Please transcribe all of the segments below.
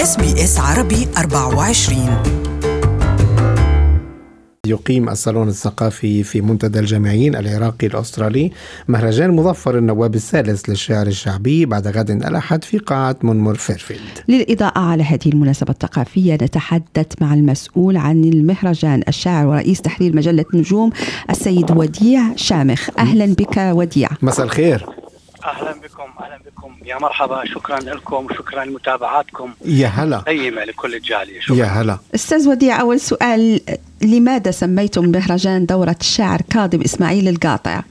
SBS عربي 24. يقيم الصالون الثقافي في منتدى الجامعيين العراقي الأسترالي مهرجان مظفر النواب الثالث للشعر الشعبي بعد غد الأحد في قاعة منمر فيرفيلد. للإضاءة على هذه المناسبة الثقافية نتحدث مع المسؤول عن المهرجان الشاعر ورئيس تحرير مجلة نجوم السيد وديع شامخ. أهلا بك وديع. مساء الخير. أهلا بكم يا مرحبا. شكرا لكم وشكرا لمتابعاتكم. يا هلا. قيمة لكل الجالية. شكرا. يا هلا. أستاذ وديع، أول سؤال، لماذا سميتم المهرجان دورة الشاعر كاظم إسماعيل القاطع؟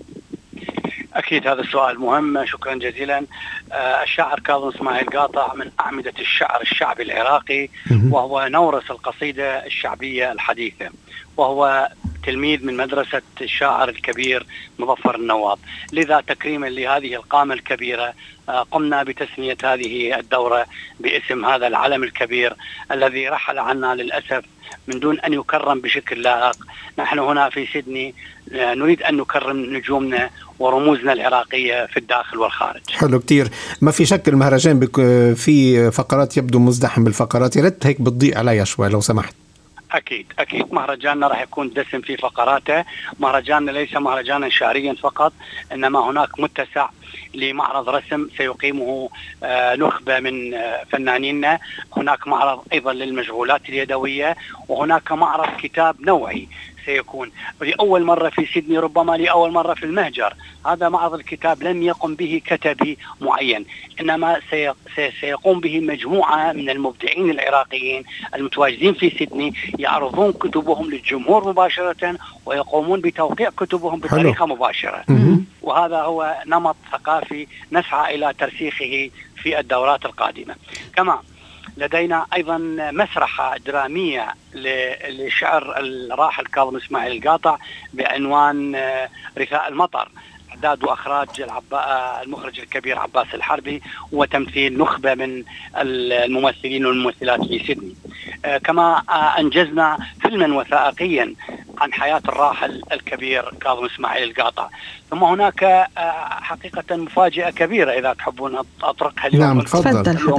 أكيد هذا السؤال مهم. شكرا جزيلا. الشاعر كاظم إسماعيل القاطع من أعمدة الشعر الشعبي العراقي، وهو نورس القصيدة الشعبية الحديثة، وهو تلميذ من مدرسة الشاعر الكبير مظفر النواب. لذا تكريما لهذه القامة الكبيرة قمنا بتسمية هذه الدورة باسم هذا العلم الكبير الذي رحل عنا للأسف من دون أن يكرم بشكل لائق. نحن هنا في سيدني نريد أن نكرم نجومنا ورموزنا العراقية في الداخل والخارج. حلو كتير. ما في شك المهرجان في فقرات يبدو مزدحم بالفقرات، يا ريت هيك بتضيء عليها شوي لو سمحت. أكيد مهرجاننا راح يكون دسم في فقراته. مهرجاننا ليس مهرجانا شعريا فقط، إنما هناك متسع لمعرض رسم سيقيمه نخبة من فنانينا. هناك معرض أيضا للمشغولات اليدوية، وهناك معرض كتاب نوعي سيكون لأول مرة في سيدني، ربما لأول مرة في المهجر. هذا معرض الكتاب لن يقوم به كتبي معين، إنما سيقوم به مجموعة من المبدعين العراقيين المتواجدين في سيدني، يعرضون كتبهم للجمهور مباشرة ويقومون بتوقيع كتبهم بطريقة مباشرة. وهذا هو نمط ثقافي نسعى إلى ترسيخه في الدورات القادمة. كما لدينا أيضا مسرحة درامية لشعر الراحل كاظم إسماعيل القاطع بعنوان رثاء المطر، إعداد وإخراج المخرج الكبير عباس الحربي، وتمثيل نخبة من الممثلين والممثلات في سيدني. كما أنجزنا فيلما وثائقيا عن حياة الراحل الكبير كاظم إسماعيل القاطع. ثم هناك حقيقة مفاجأة كبيرة إذا تحبون أطرقها اليوم. نعم تفضل.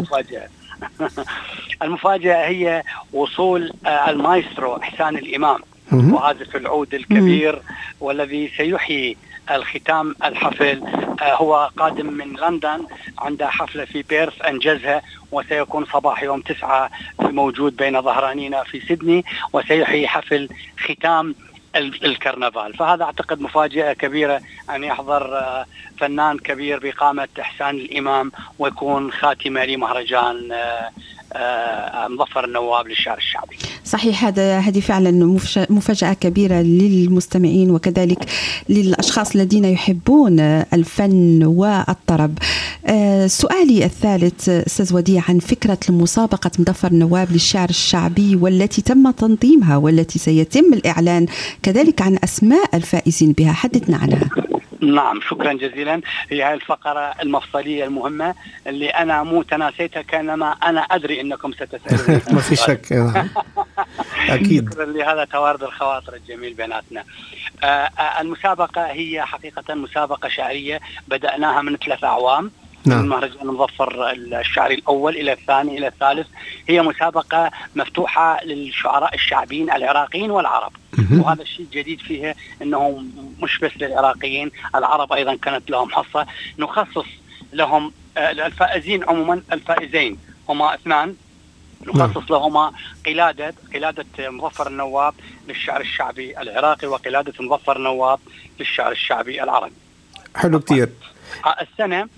المفاجأة هي وصول المايسترو إحسان الإمام، وعازف العود الكبير والذي سيحيي الختام الحفل. هو قادم من لندن، عنده حفلة في بيرث أنجزها، وسيكون صباح يوم 9 موجود بين ظهرانينا في سيدني، وسيحيي حفل ختام الكرنفال. فهذا أعتقد مفاجأة كبيرة أن يحضر فنان كبير بقامة إحسان الإمام ويكون خاتمة لمهرجان مظفر النواب للشعر الشعبي. صحيح، هذه فعلا مفاجأة كبيرة للمستمعين وكذلك للأشخاص الذين يحبون الفن والطرب. سؤالي الثالث أستاذ وديع عن فكرة مسابقة مظفر النواب للشعر الشعبي والتي تم تنظيمها والتي سيتم الإعلان كذلك عن أسماء الفائزين بها، حدثنا عنها. نعم شكرا جزيلا. هي الفقرة المفصلية المهمة اللي أنا مو تناسيتها، كانما أنا أدري أنكم ستسألوني. ما في شك. أكيد. شكرا لهذا توارد الخواطر الجميل بيناتنا. المسابقة هي حقيقة مسابقة شعرية بدأناها من 3 أعوام. نعم. من مهرجان مظفر الشعري الأول إلى الثاني إلى الثالث. هي مسابقة مفتوحة للشعراء الشعبيين العراقيين والعرب. وهذا الشيء الجديد فيها أنه مش بس للعراقيين، العرب أيضا كانت لهم حصة. نخصص لهم الفائزين عموما، الفائزين هما 2، نخصص لهما قلادة مظفر النواب للشعر الشعبي العراقي، وقلادة مظفر النواب للشعر الشعبي العربي. حلو كتير. السنة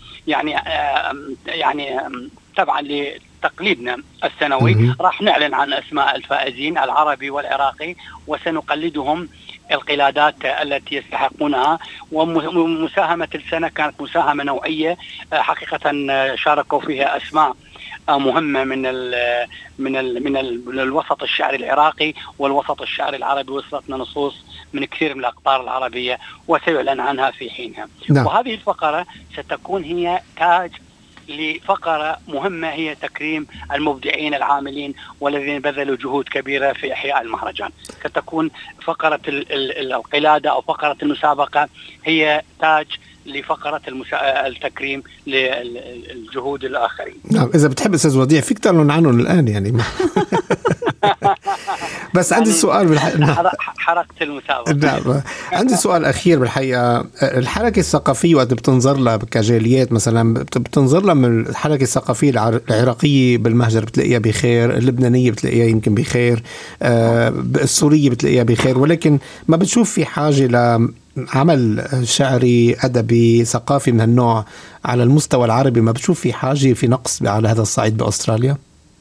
يعني تبعا لتقليدنا السنوي راح نعلن عن أسماء الفائزين العربي والعراقي، وسنقلدهم القلادات التي يستحقونها. ومساهمة السنة كانت مساهمة نوعية، حقيقة شاركوا فيها أسماء مهمة من الوسط الشعري العراقي والوسط الشعري العربي. وصلتنا نصوص من كثير من الأقطار العربية وسيعلن عنها في حينها. نعم. وهذه الفقرة ستكون هي تاج لفقرة مهمة، هي تكريم المبدعين العاملين والذين بذلوا جهود كبيرة في إحياء المهرجان. ستكون فقرة القلادة أو فقرة المسابقة هي تاج لفقرة التكريم للجهود الآخرين. نعم، إذا بتحب أستاذ وديع فيك تعلن عنهم الآن يعني. بس عندي سؤال حركت المسابقة. نعم، عندي سؤال أخير بالحقيقة. الحركة الثقافية وقت بتنظر لها كجاليات مثلا، بتنظر لها من الحركة الثقافية العراقية بالمهجر بتلاقيها بخير، اللبنانية بتلاقيها يمكن بخير، السورية بتلاقيها بخير، ولكن ما بتشوف في حاجة لعمل شعري أدبي ثقافي من هالنوع على المستوى العربي؟ ما بتشوف في حاجة في نقص على هذا الصعيد بأستراليا؟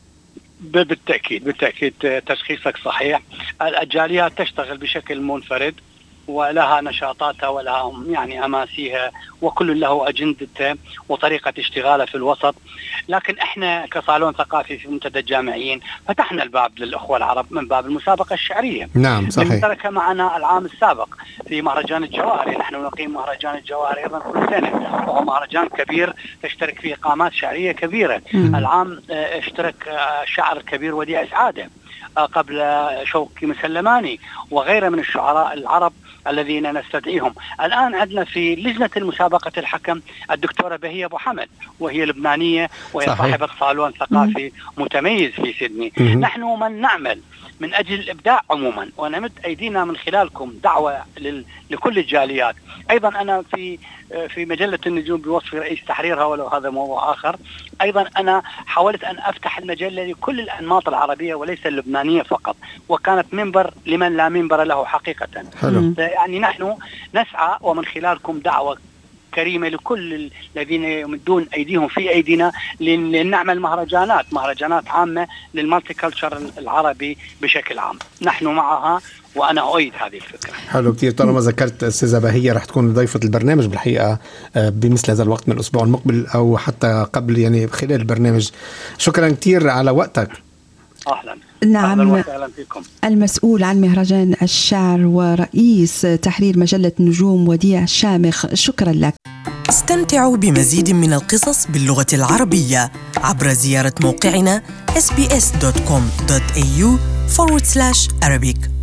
بالتأكيد تشخيصك صحيح. الجاليات تشتغل بشكل منفرد ولها نشاطاتها ولها يعني أماسيها، وكل له أجندته وطريقة اشتغاله في الوسط. لكن احنا كصالون ثقافي في منتدى الجامعيين فتحنا الباب للأخوة العرب من باب المسابقة الشعرية. نعم صحيح. ترك معنا العام السابق في مهرجان الجواهري، نحن نقيم مهرجان الجواهري أيضا كل سنة، وهو مهرجان كبير تشترك فيه قامات شعرية كبيرة. العام اشترك شاعر الكبير وديع سعادة، قبل شوقي مسلماني وغيره من الشعراء العرب الذين نستدعيهم. الآن عندنا في لجنة المسابقة الحكم الدكتورة بهية أبو حمد، وهي لبنانية وهي صاحبة صالون ثقافي متميز في سيدني. نحن من نعمل من أجل الإبداع عموما، ونمد أيدينا من خلالكم دعوة لكل الجاليات. أيضا أنا في مجلة النجوم بوصف رئيس تحريرها، ولو هذا موضوع آخر، أيضا أنا حاولت أن أفتح المجلة لكل الأنماط العربية وليس اللبنانية فقط، وكانت منبر لمن لا منبر له حقيقة. يعني نحن نسعى ومن خلالكم دعوة كريمة لكل الذين يمدون أيديهم في أيدينا لنعمل مهرجانات عامة للمالتي كلتشر العربي بشكل عام. نحن معها وأنا أؤيد هذه الفكرة. حلو كتير. طالما ذكرت أستاذة بهية رح تكون ضيفة البرنامج بالحقيقة بمثل هذا الوقت من الأسبوع المقبل أو حتى قبل، يعني خلال البرنامج. شكرا كتير على وقتك. أهلا. نعم، المسؤول عن مهرجان الشعر ورئيس تحرير مجلة نجوم وديع شامخ، شكرا لك. استمتعوا بمزيد من القصص باللغة العربية عبر زيارة موقعنا sbs.com.au/Arabic.